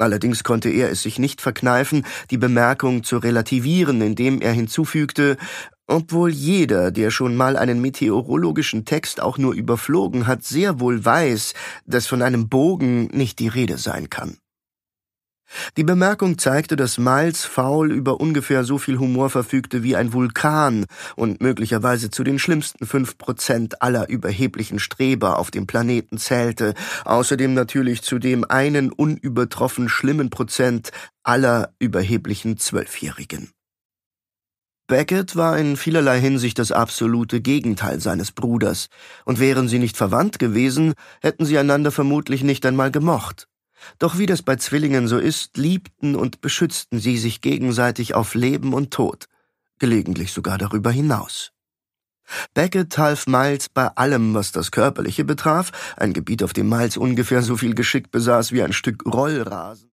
Allerdings konnte er es sich nicht verkneifen, die Bemerkung zu relativieren, indem er hinzufügte: Obwohl jeder, der schon mal einen meteorologischen Text auch nur überflogen hat, sehr wohl weiß, dass von einem Bogen nicht die Rede sein kann. Die Bemerkung zeigte, dass Miles Fowl über ungefähr so viel Humor verfügte wie ein Vulkan und möglicherweise zu den schlimmsten 5% aller überheblichen Streber auf dem Planeten zählte, außerdem natürlich zu dem einen unübertroffen schlimmen Prozent aller überheblichen 12-Jährigen. Beckett war in vielerlei Hinsicht das absolute Gegenteil seines Bruders, und wären sie nicht verwandt gewesen, hätten sie einander vermutlich nicht einmal gemocht. Doch wie das bei Zwillingen so ist, liebten und beschützten sie sich gegenseitig auf Leben und Tod, gelegentlich sogar darüber hinaus. Beckett half Miles bei allem, was das Körperliche betraf, ein Gebiet, auf dem Miles ungefähr so viel Geschick besaß wie ein Stück Rollrasen.